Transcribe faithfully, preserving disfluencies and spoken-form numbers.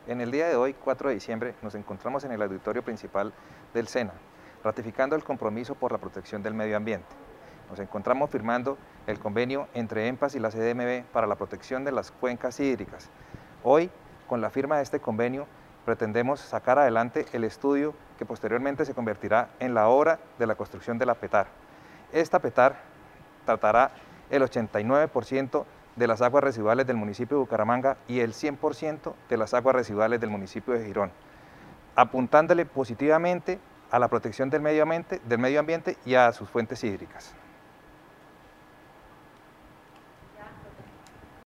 En el día de hoy, cuatro de diciembre, nos encontramos en el auditorio principal del SENA, ratificando el compromiso por la protección del medio ambiente. Nos encontramos firmando el convenio entre EMPAS y la C D M B para la protección de las cuencas hídricas. Hoy, con la firma de este convenio, pretendemos sacar adelante el estudio que posteriormente se convertirá en la obra de la construcción de la PETAR. Esta PETAR tratará el ochenta y nueve por ciento de las aguas residuales del municipio de Bucaramanga y el cien por ciento de las aguas residuales del municipio de Girón, apuntándole positivamente a la protección del medio ambiente, del medio ambiente y a sus fuentes hídricas.